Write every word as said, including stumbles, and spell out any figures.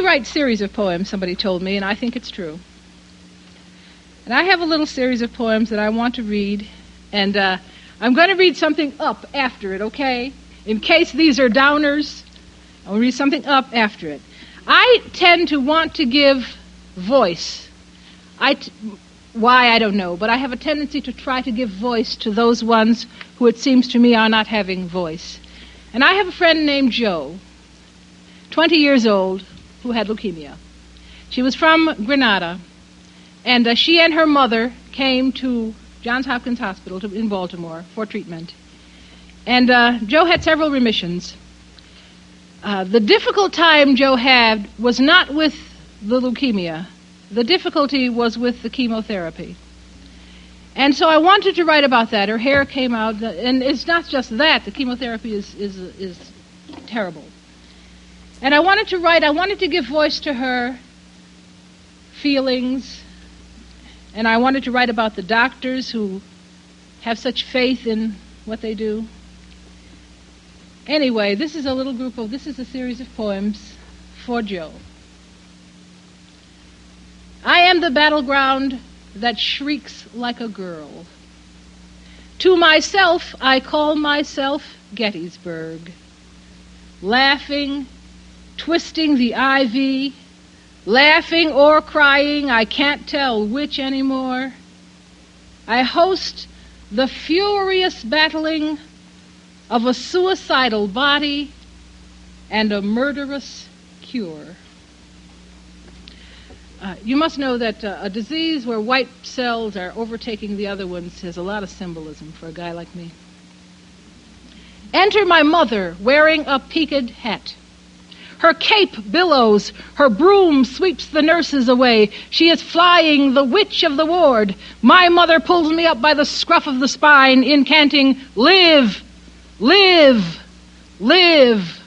write series of poems, somebody told me, and I think it's true. And I have a little series of poems that I want to read, and uh, I'm going to read something up after it, okay? In case these are downers, I'll read something up after it. I tend to want to give voice. I t- why, I don't know, but I have a tendency to try to give voice to those ones who it seems to me are not having voice. And I have a friend named Jo, twenty years old, who had leukemia. She was from Grenada, and uh, she and her mother came to Johns Hopkins Hospital to, in Baltimore for treatment. And uh, Jo had several remissions. Uh, the difficult time Jo had was not with the leukemia. The difficulty was with the chemotherapy. And so I wanted to write about that. Her hair came out, and it's not just that. The chemotherapy is, is, is terrible. And I wanted to write, I wanted to give voice to her feelings, and I wanted to write about the doctors who have such faith in what they do. Anyway, this is a little group of, this is a series of poems for Jo. I am the battleground that shrieks like a girl. To myself I call myself Gettysburg. Laughing, twisting the ivy, laughing or crying, I can't tell which anymore. I host the furious battling of a suicidal body and a murderous cure. Uh, you must know that uh, a disease where white cells are overtaking the other ones has a lot of symbolism for a guy like me. Enter my mother wearing a peaked hat. Her cape billows, her broom sweeps the nurses away. She is flying, the witch of the ward. My mother pulls me up by the scruff of the spine, incanting, live, live, live.